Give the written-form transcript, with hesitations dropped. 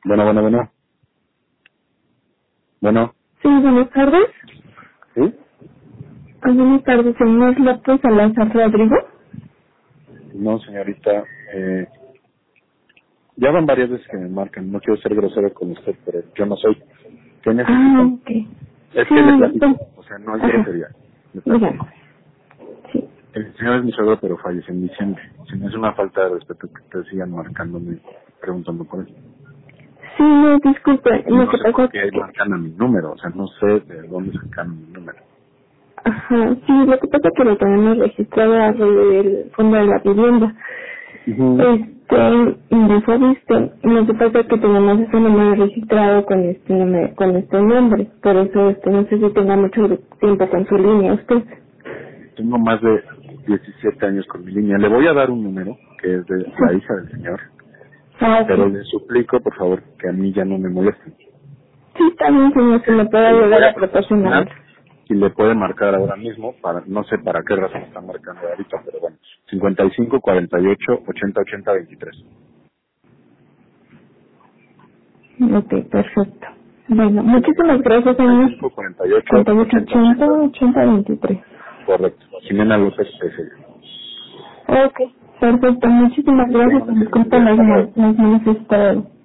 Bueno, bueno, bueno. Bueno. Sí, buenas tardes. ¿Sí? Buenas tardes, señor López Salazar Rodrigo. No, señorita. Ya van varias veces que me marcan. No quiero ser grosero con usted, pero yo no soy. ¿Qué necesitan? Ok. Es Sí, que le platico. pues, O sea, no es ajá, grosería. Le platico. dígame. Sí. El señor es mi suegro, pero falleció en diciembre. Si no es una falta de respeto que ustedes sigan marcándome, preguntando por eso. Sí, no, disculpe, Y lo no que sé por pasa qué es que, marcan a mi número. O sea, no sé de dónde sacan mi número. ajá, sí, lo que pasa es que lo tenemos registrado a del fondo de la vivienda. Uh-huh. De Fobiste, lo que pasa es que tenemos ese número registrado con este número, con este nombre, por eso no sé si tenga mucho tiempo con su línea usted. Tengo más de 17 años con mi línea. Le voy a dar un número que es de la Sí. hija del señor, Ah, pero ok. le suplico, por favor, que a mí ya no me molesten. Sí, también, señor, si me puede Le voy ayudar a a proporcionar. proporcionar y le puede marcar ahora mismo, para no sé para qué razón está marcando ahorita, pero bueno, 55 48 80 80 23. Ok, perfecto. Bueno, Se lo muchísimas repito, gracias, señor. 55 48 80 4880 80 8023. correcto. Jimena López Pérez. Ok, perfecto. Muchísimas Qué gracias y amable, señorita. disculpen Hasta luego. las molestias.